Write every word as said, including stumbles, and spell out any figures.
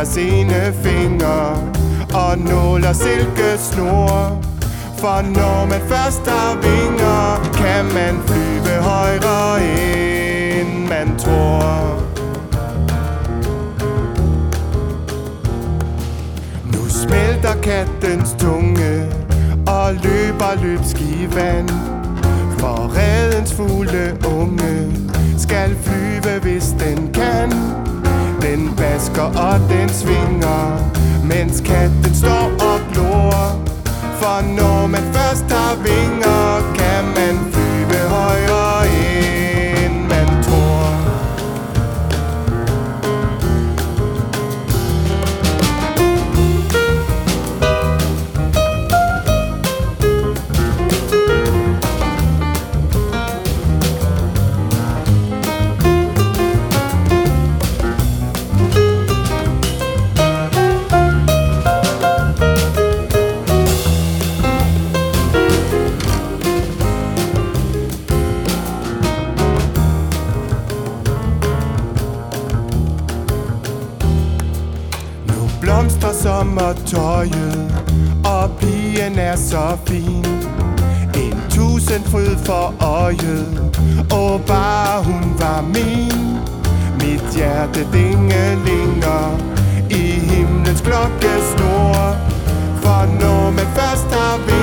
deres ene finger og nål og silkesnor. For når man først har vinger, kan man flyve højere end man tror. Nu smelter kattens tunge og løber løbsk i vand. For redens fugle unge skal flyve, hvis den kan. Den basker og den svinger, mens katten står og glor. For når man først har vinger, kan man flyve højere end man tror. Blomster sommertøjet, og pigen er så fin. En tusind fryd for øjet, og bare hun var min. Mit hjerte dingelinger i himlens klokkesnor. For når man først har vind